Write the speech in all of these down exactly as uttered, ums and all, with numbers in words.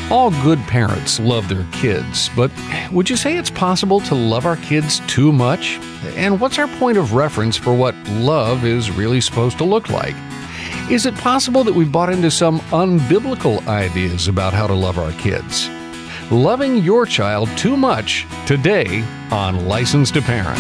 All good parents love their kids, but would you say it's possible to love our kids too much? And what's our point of reference for what love is really supposed to look like? Is it possible that we've bought into some unbiblical ideas about how to love our kids? Loving your child too much today on License to Parent.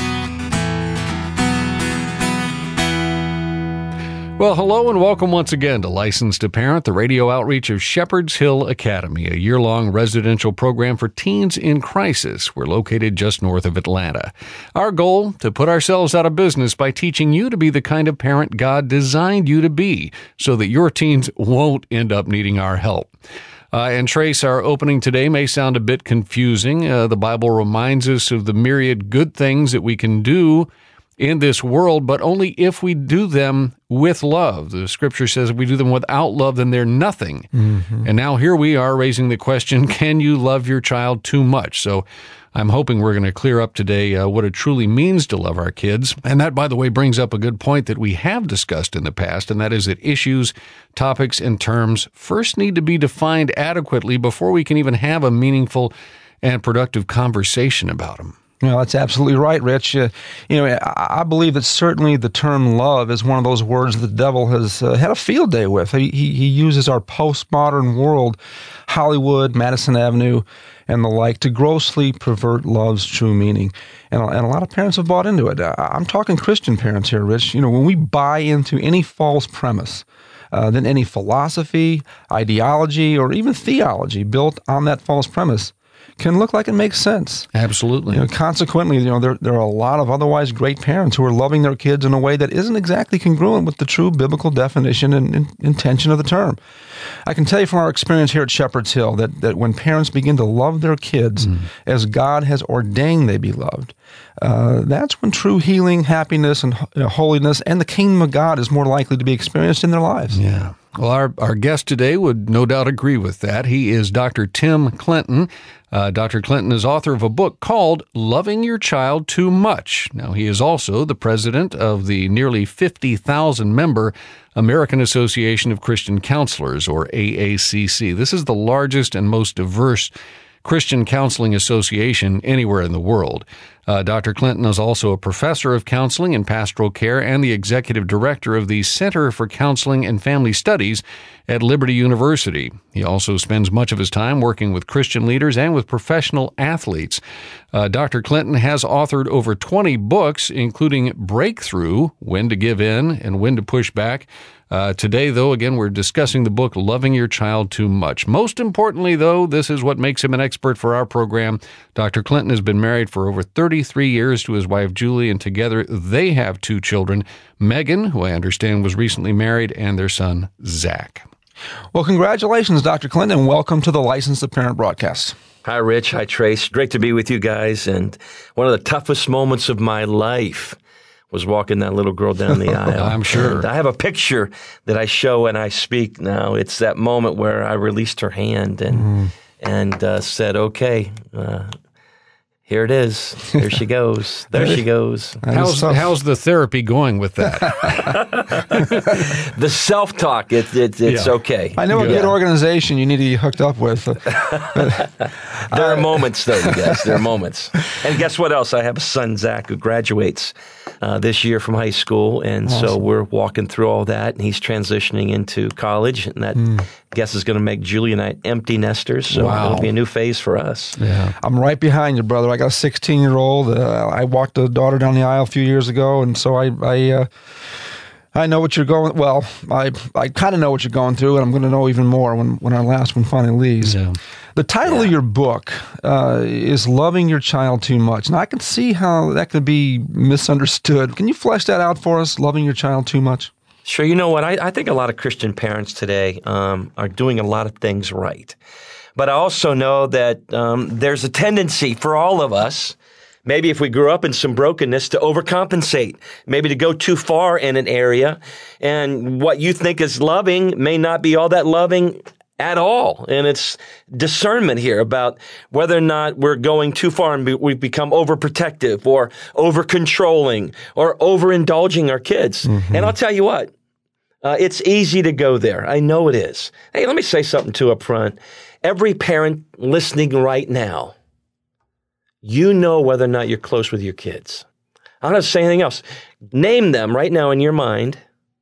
Well, hello and welcome once again to License to Parent, the radio outreach of Shepherd's Hill Academy, a year-long residential program for teens in crisis. We're located just north of Atlanta. Our goal, to put ourselves out of business by teaching you to be the kind of parent God designed you to be, so that your teens won't end up needing our help. Uh, and Trace, our opening today may sound a bit confusing. Uh, the Bible reminds us of the myriad good things that we can do in this world, but only if we do them with love. The scripture says if we do them without love, then they're nothing. Mm-hmm. And now here we are raising the question, can you love your child too much? So I'm hoping we're going to clear up today uh, what it truly means to love our kids. And that, by the way, brings up a good point that we have discussed in the past, and that is that issues, topics, and terms first need to be defined adequately before we can even have a meaningful and productive conversation about them. No, that's absolutely right, Rich. Uh, you know, I, I believe that certainly the term love is one of those words the devil has uh, had a field day with. He, he, he uses our postmodern world, Hollywood, Madison Avenue, and the like, to grossly pervert love's true meaning. And, and a lot of parents have bought into it. I, I'm talking Christian parents here, Rich. You know, when we buy into any false premise, uh, then any philosophy, ideology, or even theology built on that false premise can look like it makes sense. Absolutely. You know, consequently, you know, there there are a lot of otherwise great parents who are loving their kids in a way that isn't exactly congruent with the true biblical definition and, and intention of the term. I can tell you from our experience here at Shepherd's Hill that, that when parents begin to love their kids mm. as God has ordained they be loved, uh, that's when true healing, happiness, and you know, holiness and the kingdom of God is more likely to be experienced in their lives. Yeah. Well, our, our guest today would no doubt agree with that. He is Doctor Tim Clinton. Uh, Doctor Clinton is author of a book called Loving Your Child Too Much. Now, he is also the president of the nearly fifty thousand member American Association of Christian Counselors, or A A C C. This is the largest and most diverse Christian counseling association anywhere in the world. Uh, Doctor Clinton is also a professor of counseling and pastoral care and the executive director of the Center for Counseling and Family Studies at Liberty University. He also spends much of his time working with Christian leaders and with professional athletes. Uh, Doctor Clinton has authored over twenty books, including Breakthrough, When to Give In and When to Push Back. Uh, today, though, again, we're discussing the book, Loving Your Child Too Much. Most importantly, though, this is what makes him an expert for our program. Doctor Clinton has been married for over thirty-three years to his wife, Julie, and together they have two children, Megan, who I understand was recently married, and their son, Zach. Well, congratulations, Doctor Clinton, and welcome to the License to Parent broadcast. Hi, Rich. Hi, Trace. Great to be with you guys. And one of the toughest moments of my life was walking that little girl down the aisle. I'm sure. And I have a picture that I show when I speak now. It's that moment where I released her hand and mm. and uh, said, okay, uh, here it is. There she goes. There she goes. How's, how's the therapy going with that? The self-talk, it, it, it's yeah. okay. I know a yeah. good organization you need to be hooked up with. There are moments, though, you guys. There are moments. And guess what else? I have a son, Zach, who graduates uh, this year from high school, and awesome. So we're walking through all that, and he's transitioning into college, and that, mm. I guess, is going to make Julie and I empty nesters, so wow. it'll be a new phase for us. Yeah. I'm right behind you, brother. I got a sixteen-year-old. Uh, I walked a daughter down the aisle a few years ago, and so I... I uh, I know what you're going. Well, I I kind of know what you're going through, and I'm going to know even more when, when our last one finally leaves. Yeah. The title yeah. of your book uh, is "Loving Your Child Too Much." Now, I can see how that could be misunderstood. Can you flesh that out for us? Loving your child too much. Sure. You know what? I, I think a lot of Christian parents today um, are doing a lot of things right, but I also know that um, there's a tendency for all of us. Maybe if we grew up in some brokenness, to overcompensate, maybe to go too far in an area, and what you think is loving may not be all that loving at all. And it's discernment here about whether or not we're going too far and we become overprotective or over-controlling or overindulging our kids. Mm-hmm. And I'll tell you what, Uh, it's easy to go there. I know it is. Hey, let me say something too up front. Every parent listening right now, you know whether or not you're close with your kids. I don't have to say anything else. Name them right now in your mind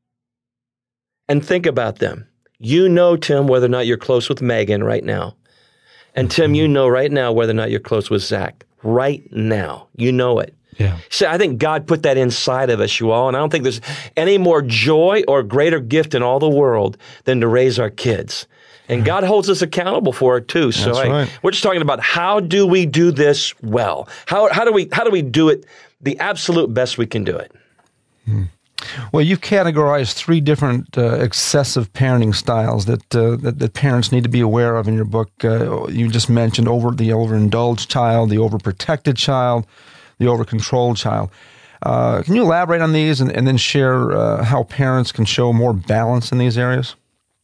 and think about them. You know, Tim, whether or not you're close with Megan right now. And Tim, you know right now whether or not you're close with Zach. Right now. You know it. Yeah. So I think God put that inside of us, you all, and I don't think there's any more joy or greater gift in all the world than to raise our kids. And God holds us accountable for it too. So That's I, right. we're just talking about how do we do this well? How how do we how do we do it the absolute best we can do it? Hmm. Well, you've categorized three different uh, excessive parenting styles that, uh, that that parents need to be aware of in your book. Uh, you just mentioned over the overindulged child, the overprotected child, the overcontrolled child. Uh, can you elaborate on these and, and then share uh, how parents can show more balance in these areas?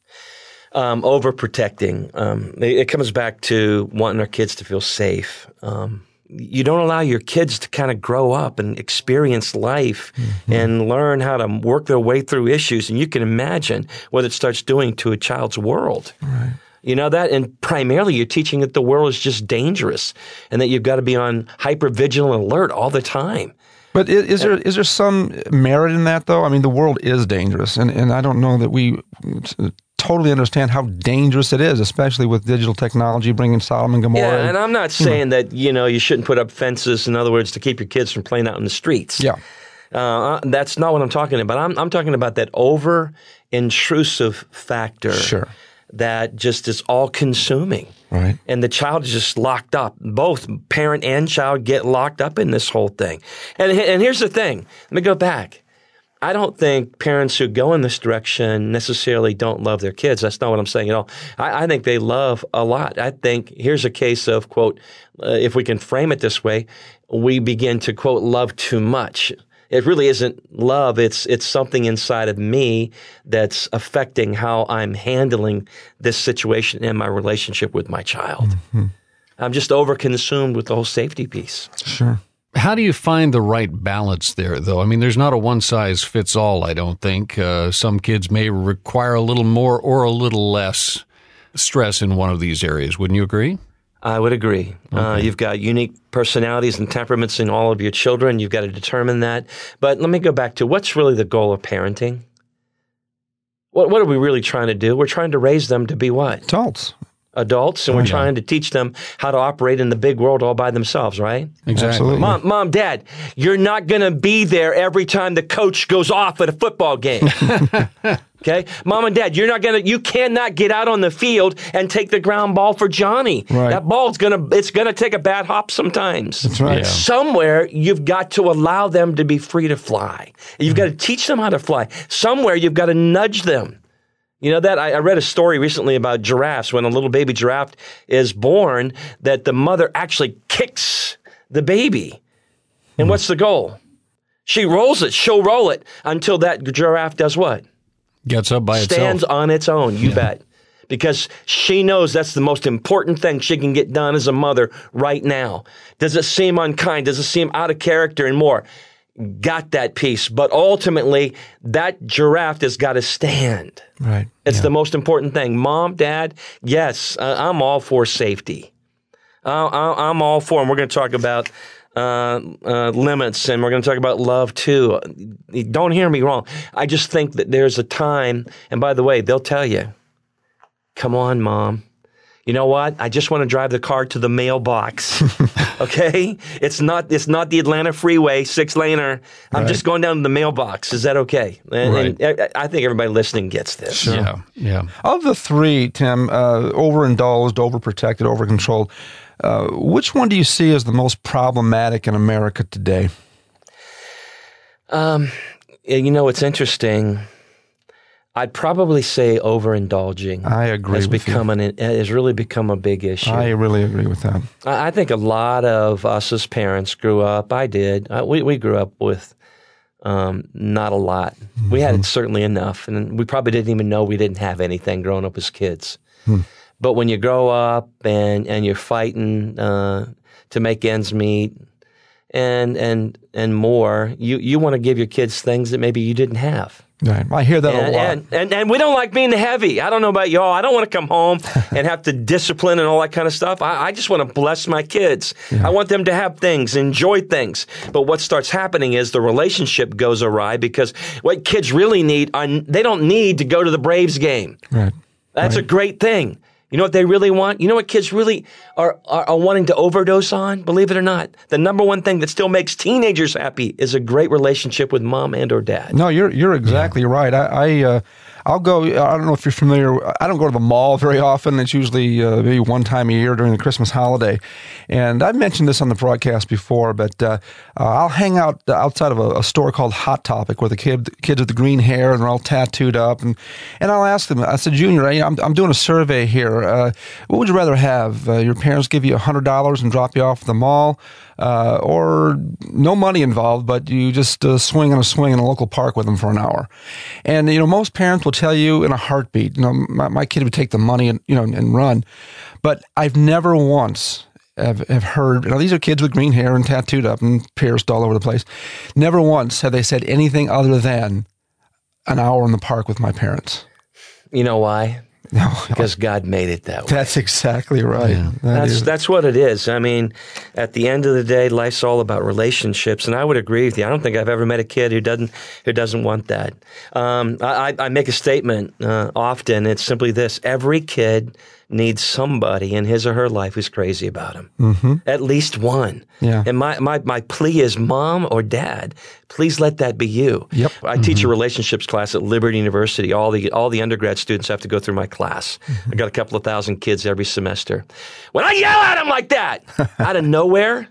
Um, overprotecting. Um, it, it comes back to wanting our kids to feel safe. Um, you don't allow your kids to kind of grow up and experience life mm-hmm. and learn how to work their way through issues. And you can imagine what it starts doing to a child's world. Right. You know that? And primarily you're teaching that the world is just dangerous and that you've got to be on hyper-vigilant alert all the time. But is, is there is there some merit in that, though? I mean, the world is dangerous, and, and I don't know that we totally understand how dangerous it is, especially with digital technology bringing Sodom and Gomorrah. Yeah, and, and I'm not saying know. that, you know, you shouldn't put up fences, in other words, to keep your kids from playing out in the streets. Yeah. Uh, that's not what I'm talking about. I'm, I'm talking about that over-intrusive factor sure. that just is all-consuming. Right. And the child is just locked up. Both parent and child get locked up in this whole thing. And, and here's the thing. Let me go back. I don't think parents who go in this direction necessarily don't love their kids. That's not what I'm saying at all. I, I think they love a lot. I think here's a case of, quote, uh, if we can frame it this way, we begin to, quote, love too much. It really isn't love. It's it's something inside of me that's affecting how I'm handling this situation in my relationship with my child. Mm-hmm. I'm just overconsumed with the whole safety piece. Sure. How do you find the right balance there, though? I mean, there's not a one-size-fits-all, I don't think. Uh, some kids may require a little more or a little less stress in one of these areas. Wouldn't you agree? I would agree. Okay. Uh, you've got unique personalities and temperaments in all of your children. You've got to determine that. But let me go back to what's really the goal of parenting? What, what are we really trying to do? We're trying to raise them to be what? Adults. Adults, and we're oh, yeah. trying to teach them how to operate in the big world all by themselves, right? Exactly. Absolutely. Mom, Mom, Dad, you're not going to be there every time the coach goes off at a football game. Okay? Mom and Dad, you're not going to, you cannot get out on the field and take the ground ball for Johnny. Right. That ball's going to, it's going to take a bad hop sometimes. That's right. Yeah. Somewhere you've got to allow them to be free to fly. You've got to teach them how to fly. Somewhere you've got to nudge them. You know that? I, I read a story recently about giraffes. When a little baby giraffe is born, that the mother actually kicks the baby. And hmm. what's the goal? She rolls it. She'll roll it until that giraffe does what? Gets up by Stands itself. Stands on its own, you yeah. bet. Because she knows that's the most important thing she can get done as a mother right now. Does it seem unkind? Does it seem out of character and more? Got that piece. But ultimately, that giraffe has got to stand. Right. It's yeah. the most important thing. Mom, Dad, yes, uh, I'm all for safety. Uh, I, I'm all for, and we're going to talk about uh, uh, limits, and we're going to talk about love too. Don't hear me wrong. I just think that there's a time, and by the way, they'll tell you, come on, Mom. You know what? I just want to drive the car to the mailbox. Okay? It's not it's not the Atlanta freeway, six-laner. I'm right. just going down to the mailbox. Is that okay? And, right. and I think everybody listening gets this. Sure. Yeah, yeah. Of the three, Tim, uh, overindulged, overprotected, overcontrolled, uh, which one do you see as the most problematic in America today? Um, you know, it's interesting. I'd probably say overindulging. I agree has with become you. An, has really become a big issue. I really agree with that. I, I think a lot of us as parents grew up. I did. Uh, we we grew up with um, not a lot. Mm-hmm. We had certainly enough, and we probably didn't even know we didn't have anything growing up as kids. Hmm. But when you grow up and and you're fighting uh, to make ends meet, and and and more. You you want to give your kids things that maybe you didn't have. Right. I hear that and, a lot. And, and and we don't like being heavy. I don't know about y'all. I don't want to come home and have to discipline and all that kind of stuff. I, I just want to bless my kids. Yeah. I want them to have things, enjoy things. But what starts happening is the relationship goes awry because what kids really need, are, they don't need to go to the Braves game. Right. That's right. a great thing. You know what they really want? You know what kids really are, are, are wanting to overdose on? Believe it or not, the number one thing that still makes teenagers happy is a great relationship with mom and or dad. No, you're you're exactly yeah. right. I, I uh, I'll go. I don't know if you're familiar. I don't go to the mall very often. It's usually uh, maybe one time a year during the Christmas holiday. And I've mentioned this on the broadcast before, but uh, uh, I'll hang out outside of a, a store called Hot Topic with the kid, kids with the green hair and they're all tattooed up, and and I'll ask them. I said, Junior, I, I'm I'm doing a survey here. Uh, what would you rather have? Uh, your parents give you a hundred dollars and drop you off at the mall, uh, or no money involved, but you just uh, swing on a swing in a local park with them for an hour? And you know, most parents will tell you in a heartbeat, you know, my, my kid would take the money and you know and run. But I've never once have, have heard. You know, these are kids with green hair and tattooed up and pierced all over the place. Never once have they said anything other than an hour in the park with my parents. You know why? No, because God made it that way. That's exactly right. Yeah, that that's is. that's what it is. I mean, at the end of the day, life's all about relationships, and I would agree with you. I don't think I've ever met a kid who doesn't who doesn't want that. Um, I, I make a statement uh, often. It's simply this: every kid needs somebody in his or her life who's crazy about him. Mm-hmm. At least one. Yeah. And my, my, my plea is, mom or dad, please let that be you. Yep. I mm-hmm. teach a relationships class at Liberty University. All the all the undergrad students have to go through my class. Mm-hmm. I got a couple of thousand kids every semester. When I yell at them like that, out of nowhere,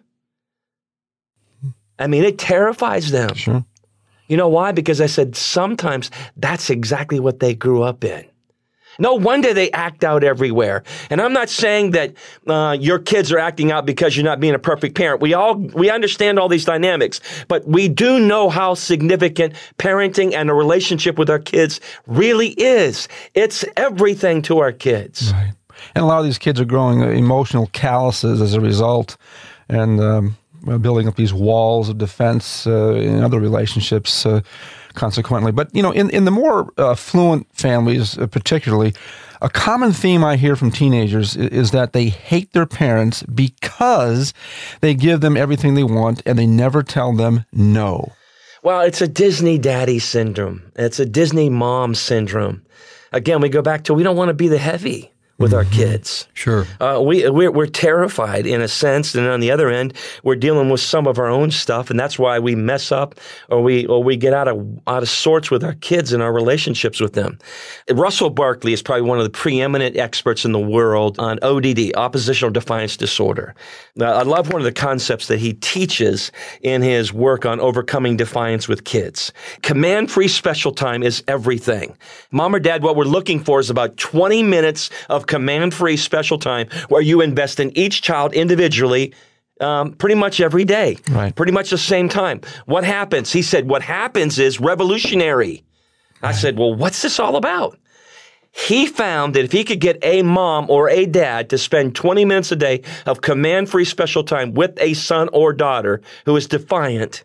I mean, it terrifies them. Sure. You know why? Because I said sometimes that's exactly what they grew up in. No wonder they act out everywhere. And I'm not saying that uh, your kids are acting out because you're not being a perfect parent. We all we understand all these dynamics, but we do know how significant parenting and a relationship with our kids really is. It's everything to our kids. Right. And a lot of these kids are growing emotional calluses as a result, and um, building up these walls of defense uh, in other relationships. Uh, consequently. But, you know, in, in the more uh, affluent families uh, particularly, a common theme I hear from teenagers is, is that they hate their parents because they give them everything they want and they never tell them no. Well, it's a Disney daddy syndrome. It's a Disney mom syndrome. Again, we go back to we don't want to be the heavy with our kids. Sure. Uh, we, we're, we're terrified in a sense, and on the other end, we're dealing with some of our own stuff, and that's why we mess up or we or we get out of out of sorts with our kids and our relationships with them. Russell Barkley is probably one of the preeminent experts in the world on O D D, oppositional defiance disorder. Now, I love one of the concepts that he teaches in his work on overcoming defiance with kids. Command-free special time is everything. Mom or dad, what we're looking for is about twenty minutes of command-free special time where you invest in each child individually um, pretty much every day, right. pretty much the same time. What happens? He said, what happens is revolutionary. I said, well, what's this all about? He found that if he could get a mom or a dad to spend twenty minutes a day of command-free special time with a son or daughter who is defiant,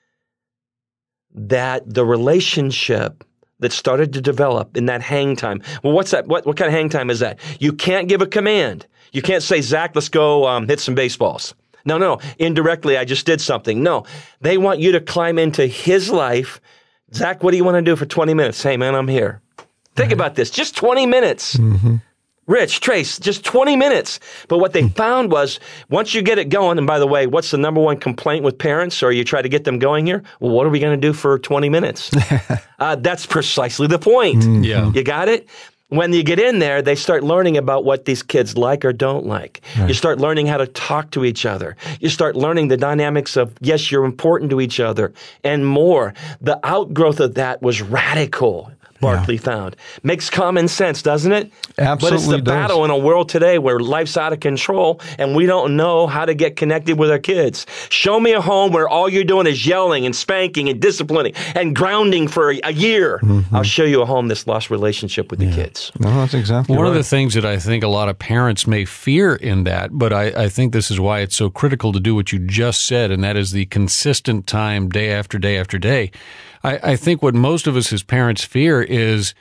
that the relationship that started to develop in that hang time. Well, what's that? What, what kind of hang time is that? You can't give a command. You can't say, Zach, let's go um, hit some baseballs. No, no, indirectly, I just did something. No, they want you to climb into his life. Zach, what do you want to do for twenty minutes? Hey, man, I'm here. Think mm-hmm. about this. Just twenty minutes. Mm-hmm. Rich, Trace, just twenty minutes. But what they found was once you get it going, and by the way, what's the number one complaint with parents, or you try to get them going here? Well, what are we going to do for twenty minutes? uh, that's precisely the point. Mm-hmm. Yeah. You got it? When you get in there, they start learning about what these kids like or don't like. Right. You start learning how to talk to each other. You start learning the dynamics of, yes, you're important to each other, and more. The outgrowth of that was radical. Barclay yeah. found. Makes common sense, doesn't it? Absolutely But it's the does. battle in a world today where life's out of control and we don't know how to get connected with our kids. Show me a home where all you're doing is yelling and spanking and disciplining and grounding for a, a year. Mm-hmm. I'll show you a home that's lost relationship with yeah. the kids. No, that's exactly One right. of the things that I think a lot of parents may fear in that, but I, I think this is why it's so critical to do what you just said, and that is the consistent time day after day after day. I, I think what most of us as parents fear is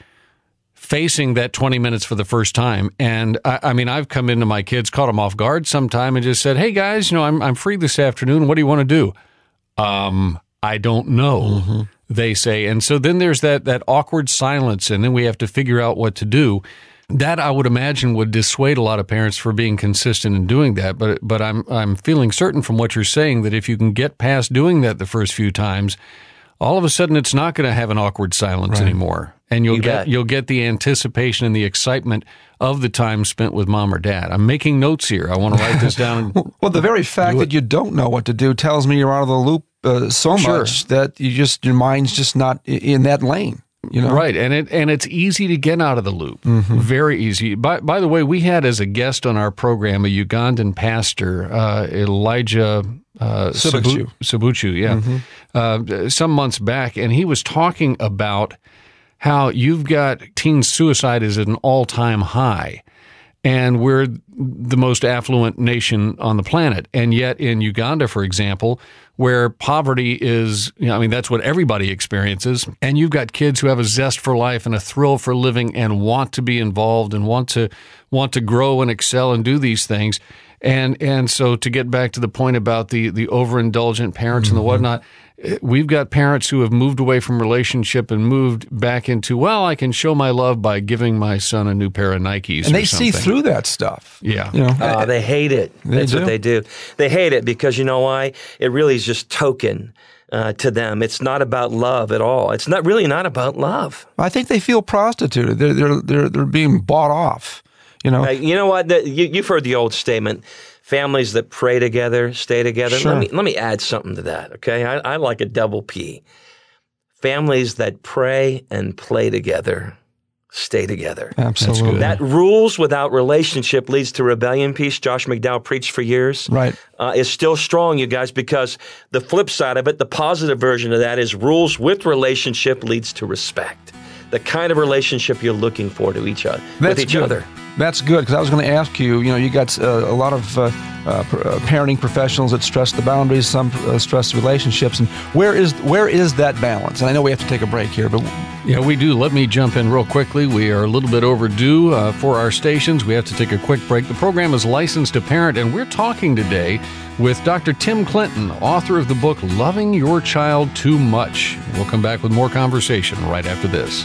facing that twenty minutes for the first time. And I, I mean, I've come into my kids, caught them off guard sometime and just said, hey guys, you know, I'm, I'm free this afternoon. What do you want to do? Um, I don't know, mm-hmm. they say. And so then there's that, that awkward silence, and then we have to figure out what to do. That I would imagine would dissuade a lot of parents for being consistent in doing that. But, but I'm, I'm feeling certain from what you're saying that if you can get past doing that the first few times, all of a sudden it's not going to have an awkward silence right. anymore. And you'll you get bet. you'll get the anticipation and the excitement of the time spent with mom or dad. I'm making notes here. I want to write this down. And well, the very fact that you don't know what to do tells me you're out of the loop uh, so sure. much that you just your mind's just not in that lane. You know? Right, and it and it's easy to get out of the loop. Mm-hmm. Very easy. By by the way, we had as a guest on our program a Ugandan pastor, uh, Elijah uh, Sabuchu. Sabuchu, yeah, mm-hmm. uh, some months back, and he was talking about how you've got teen suicide is at an all-time high, and we're the most affluent nation on the planet. And yet in Uganda, for example, where poverty is, you know, I mean, that's what everybody experiences, and you've got kids who have a zest for life and a thrill for living and want to be involved and want to want to grow and excel and do these things. And and so to get back to the point about the, the overindulgent parents mm-hmm. and the whatnot, we've got parents who have moved away from relationship and moved back into, well, I can show my love by giving my son a new pair of Nikes. And or they something. see through that stuff. Yeah. You know, uh, they hate it. They That's do. what they do. They hate it because you know why? It really is just token uh, to them. It's not about love at all. It's not really not about love. I think they feel prostituted. They're they're they're, they're being bought off. You know. Uh, you know what? The, you, you've heard the old statement. Families that pray together, stay together. Sure. Let me let me add something to that, okay? I, I like a double P. Families that pray and play together, stay together. Absolutely. That rules without relationship leads to rebellion piece Josh McDowell preached for years. Right. Uh, is still strong, you guys, because the flip side of it, the positive version of that is rules with relationship leads to respect. The kind of relationship you're looking for to each other, That's with each good. other. That's good, because I was going to ask you, you know, you got uh, a lot of uh, uh, parenting professionals that stress the boundaries, some uh, stress the relationships, and where is where is that balance? And I know we have to take a break here, but... Yeah, we do. Let me jump in real quickly. We are a little bit overdue uh, for our stations. We have to take a quick break. The program is Licensed to Parent, and we're talking today with Doctor Tim Clinton, author of the book, Loving Your Child Too Much. We'll come back with more conversation right after this.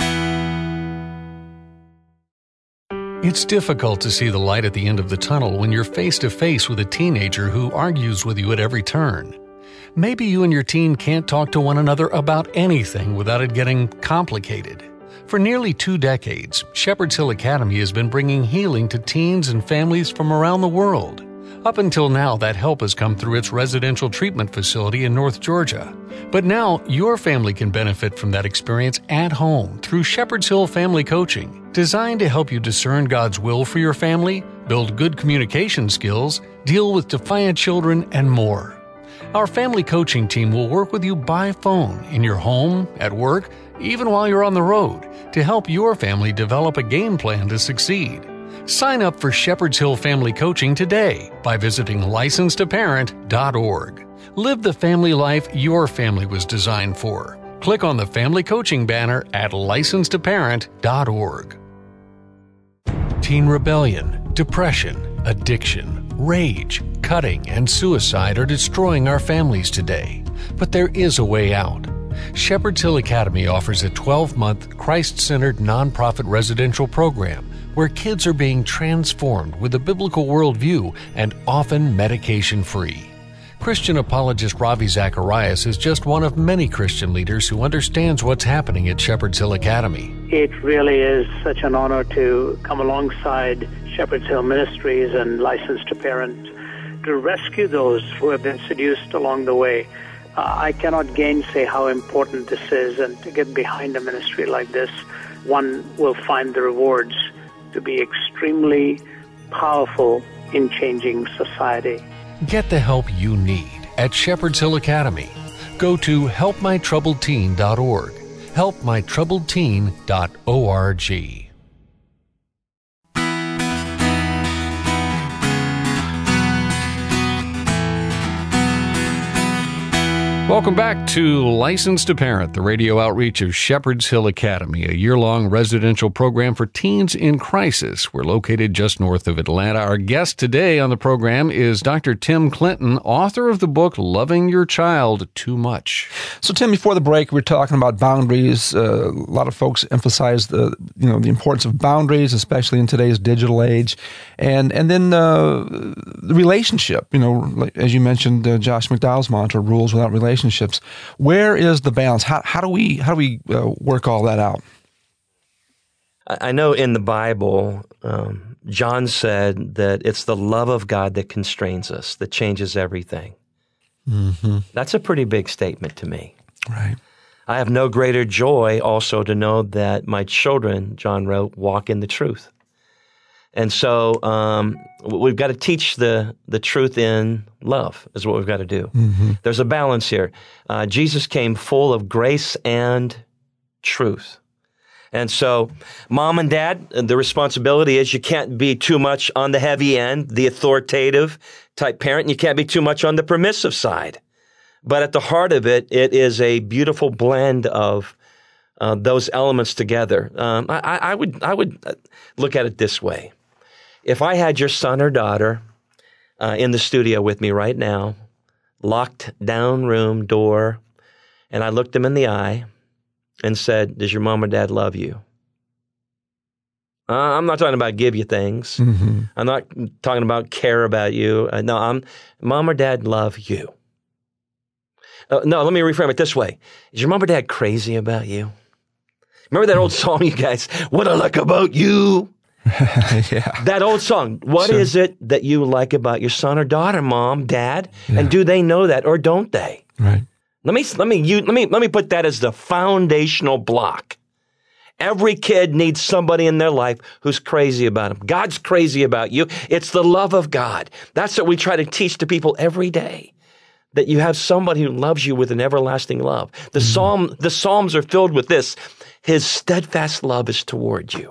It's difficult to see the light at the end of the tunnel when you're face-to-face with a teenager who argues with you at every turn. Maybe you and your teen can't talk to one another about anything without it getting complicated. For nearly two decades, Shepherd's Hill Academy has been bringing healing to teens and families from around the world. Up until now, that help has come through its residential treatment facility in North Georgia. But now, your family can benefit from that experience at home through Shepherd's Hill Family Coaching, designed to help you discern God's will for your family, build good communication skills, deal with defiant children, and more. Our family coaching team will work with you by phone, in your home, at work, even while you're on the road, to help your family develop a game plan to succeed. Sign up for Shepherd's Hill Family Coaching today by visiting licensed to parent dot org. Live the family life your family was designed for. Click on the Family Coaching banner at licensed to parent dot org. Teen rebellion, depression, addiction, rage, cutting, and suicide are destroying our families today. But there is a way out. Shepherd's Hill Academy offers a twelve-month, Christ-centered nonprofit residential program where kids are being transformed with a biblical worldview and often medication-free. Christian apologist Ravi Zacharias is just one of many Christian leaders who understands what's happening at Shepherd's Hill Academy. It really is such an honor to come alongside Shepherd's Hill Ministries and Licensed to Parent to rescue those who have been seduced along the way. Uh, I cannot gainsay how important this is, and to get behind a ministry like this, one will find the rewards to be extremely powerful in changing society. Get the help you need at Shepherd's Hill Academy. Go to help my troubled teen dot org. help my troubled teen dot org. Welcome back to License to Parent, the radio outreach of Shepherd's Hill Academy, a year-long residential program for teens in crisis. We're located just north of Atlanta. Our guest today on the program is Doctor Tim Clinton, author of the book Loving Your Child Too Much. So, Tim, before the break, we were talking about boundaries. Uh, a lot of folks emphasize the you know the importance of boundaries, especially in today's digital age, and and then uh, the relationship. You know, as you mentioned, uh, Josh McDowell's mantra: "Rules without relationships." Relationships. Where is the balance? How, how do we how do we uh, work all that out? I know in the Bible, um, John said that it's the love of God that constrains us, that changes everything. Mm-hmm. That's a pretty big statement to me. Right. I have no greater joy also to know that my children, John wrote, walk in the truth. And so um, we've got to teach the, the truth in love is what we've got to do. Mm-hmm. There's a balance here. Uh, Jesus came full of grace and truth. And so mom and dad, the responsibility is you can't be too much on the heavy end, the authoritative type parent, and you can't be too much on the permissive side. But at the heart of it, it is a beautiful blend of uh, those elements together. Um, I, I would I would look at it this way. If I had your son or daughter uh, in the studio with me right now, locked down room door, and I looked them in the eye and said, does your mom or dad love you? Uh, I'm not talking about give you things. Mm-hmm. I'm not talking about care about you. Uh, no, I'm mom or dad love you. Uh, no, let me reframe it this way. Is your mom or dad crazy about you? Remember that old song, you guys? What I like about you. Yeah. That old song. What sure. is it that you like about your son or daughter, mom, dad? Yeah. And do they know that or don't they? Right. Let me let me you, let me let me put that as the foundational block. Every kid needs somebody in their life who's crazy about them. God's crazy about you. It's the love of God. That's what we try to teach to people every day. That you have somebody who loves you with an everlasting love. The mm-hmm. psalm the Psalms are filled with this. His steadfast love is toward you.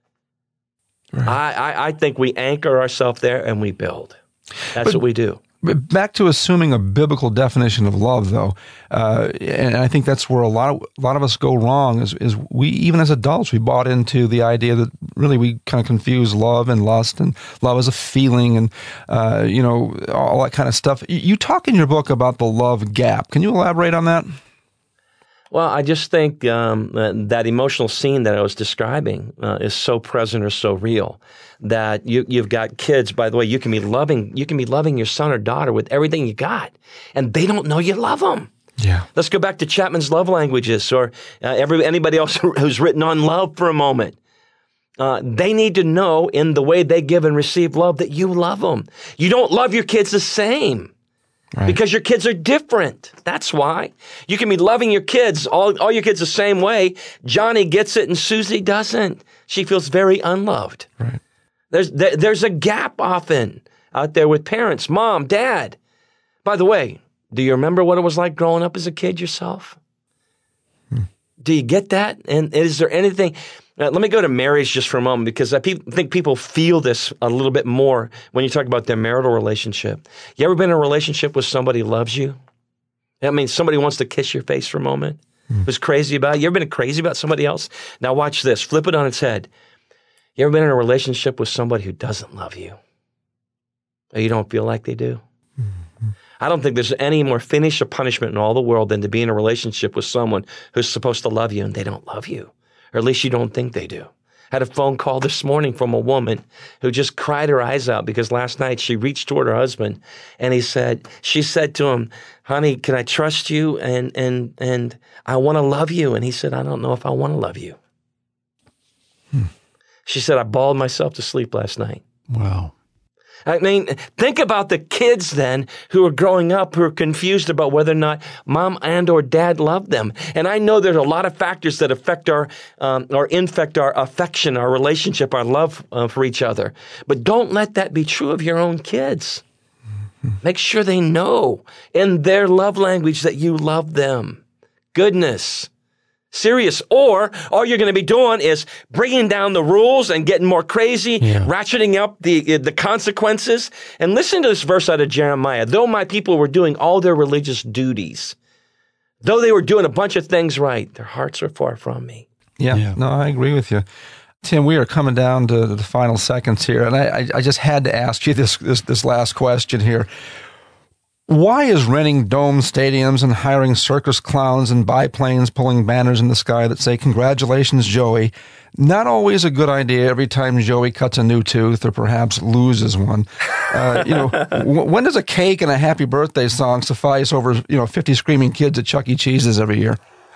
Right. I, I, I think we anchor ourselves there and we build. That's but, what we do. But back to assuming a biblical definition of love, though, uh, and I think that's where a lot of a lot of us go wrong. Is is we even as adults we bought into the idea that really we kind of confuse love and lust, and love is a feeling, and uh, you know all that kind of stuff. You talk in your book about the love gap. Can you elaborate on that? Well, I just think um, uh, that emotional scene that I was describing uh, is so present or so real that you, you've got kids. By the way, you can be loving you can be loving your son or daughter with everything you got, and they don't know you love them. Yeah. Let's go back to Chapman's Love Languages, or uh, every anybody else who's written on love for a moment. Uh, they need to know in the way they give and receive love that you love them. You don't love your kids the same. Right. Because your kids are different. That's why. You can be loving your kids, all, all your kids the same way. Johnny gets it and Susie doesn't. She feels very unloved. Right. There's there, there's a gap often out there with parents, mom, dad. By the way, do you remember what it was like growing up as a kid yourself? Hmm. Do you get that? And is there anything... Uh, let me go to marriage just for a moment, because I pe- think people feel this a little bit more when you talk about their marital relationship. You ever been in a relationship with somebody who loves you? I mean, somebody wants to kiss your face for a moment, mm. who's crazy about you. You ever been crazy about somebody else? Now watch this. Flip it on its head. You ever been in a relationship with somebody who doesn't love you? Or you don't feel like they do? Mm-hmm. I don't think there's any more finish or punishment in all the world than to be in a relationship with someone who's supposed to love you and they don't love you. Or at least you don't think they do. I had a phone call this morning from a woman who just cried her eyes out because last night she reached toward her husband and he said, she said to him, honey, can I trust you? And, and, and I want to love you. And he said, I don't know if I want to love you. Hmm. She said, I bawled myself to sleep last night. Wow. I mean, think about the kids then who are growing up who are confused about whether or not mom and or dad love them. And I know there's a lot of factors that affect our um, or infect our affection, our relationship, our love uh, for each other. But don't let that be true of your own kids. Mm-hmm. Make sure they know in their love language that you love them. Goodness. Serious. Or all you're going to be doing is bringing down the rules and getting more crazy, yeah. ratcheting up the the consequences. And listen to this verse out of Jeremiah. Though my people were doing all their religious duties, though they were doing a bunch of things right, their hearts are far from me. Yeah, yeah. No, I agree with you. Tim, we are coming down to the final seconds here, and I, I just had to ask you this, this this last question here. Why is renting dome stadiums and hiring circus clowns and biplanes pulling banners in the sky that say, "Congratulations, Joey," not always a good idea every time Joey cuts a new tooth or perhaps loses one? Uh, you know, w- when does a cake and a happy birthday song suffice over, you know, fifty screaming kids at Chuck E. Cheese's every year?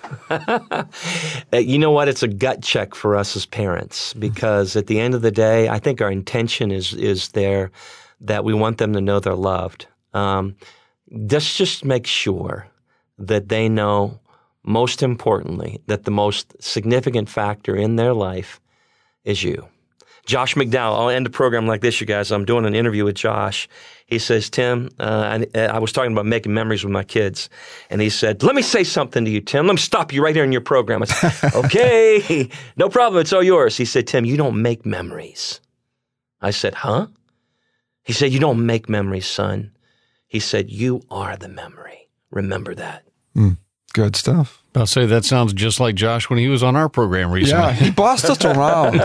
You know what? It's a gut check for us as parents, because at the end of the day, I think our intention is is there that we want them to know they're loved. Um, Let's just make sure that they know, most importantly, that the most significant factor in their life is you. Josh McDowell, I'll end the program like this, you guys. I'm doing an interview with Josh. He says, Tim, uh, I, I was talking about making memories with my kids. And he said, let me say something to you, Tim. Let me stop you right here in your program. I said, okay, no problem. It's all yours. He said, Tim, you don't make memories. I said, huh? He said, you don't make memories, son. He said, you are the memory. Remember that. Mm, good stuff. I'll say that sounds just like Josh when he was on our program recently. Yeah, he bossed us around.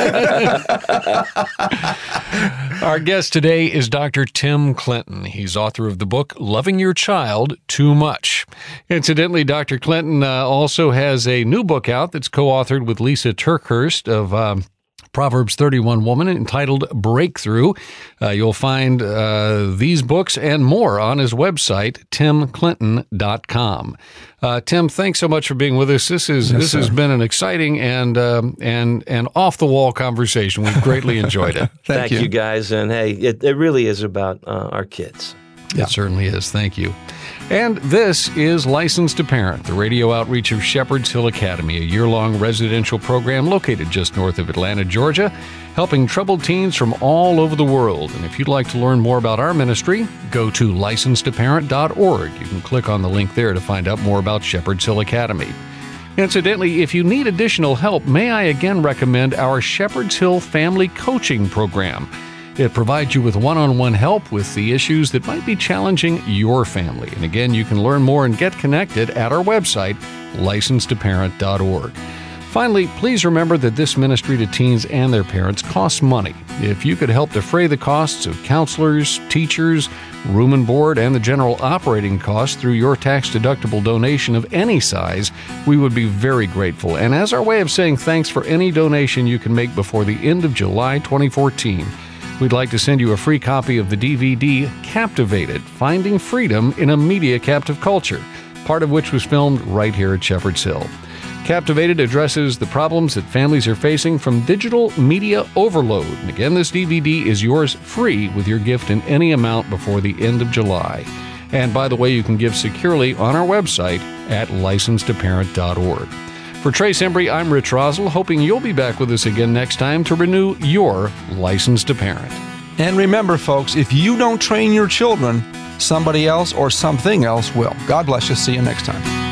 Our guest today is Doctor Tim Clinton. He's author of the book, Loving Your Child Too Much. Incidentally, Doctor Clinton uh, also has a new book out that's co-authored with Lisa Turkhurst of um, Proverbs thirty-one Woman, entitled Breakthrough. Uh, you'll find uh, these books and more on his website, tim clinton dot com. Uh, Tim, thanks so much for being with us. This is yes, this sir. has been an exciting and um, and and off the wall conversation. We've greatly enjoyed it. Thank, Thank you. you, guys. And hey, it, it really is about uh, our kids. Yeah. It certainly is. Thank you. And this is Licensed to Parent, the radio outreach of Shepherd's Hill Academy, a year-long residential program located just north of Atlanta, Georgia, helping troubled teens from all over the world. And if you'd like to learn more about our ministry, go to licensed to parent dot org. You can click on the link there to find out more about Shepherd's Hill Academy. Incidentally, if you need additional help, may I again recommend our Shepherd's Hill Family Coaching Program. It provides you with one-on-one help with the issues that might be challenging your family. And again, you can learn more and get connected at our website, licensed to parent dot org. Finally, please remember that this ministry to teens and their parents costs money. If you could help defray the costs of counselors, teachers, room and board, and the general operating costs through your tax-deductible donation of any size, we would be very grateful. And as our way of saying thanks for any donation you can make before the end of July twenty fourteen, we'd like to send you a free copy of the D V D Captivated, Finding Freedom in a Media Captive Culture, part of which was filmed right here at Shepherd's Hill. Captivated addresses the problems that families are facing from digital media overload. And again, this D V D is yours free with your gift in any amount before the end of July. And by the way, you can give securely on our website at licensed to parent dot org. For Trace Embry, I'm Rich Rosell, hoping you'll be back with us again next time to renew your license to parent. And remember, folks, if you don't train your children, somebody else or something else will. God bless you. See you next time.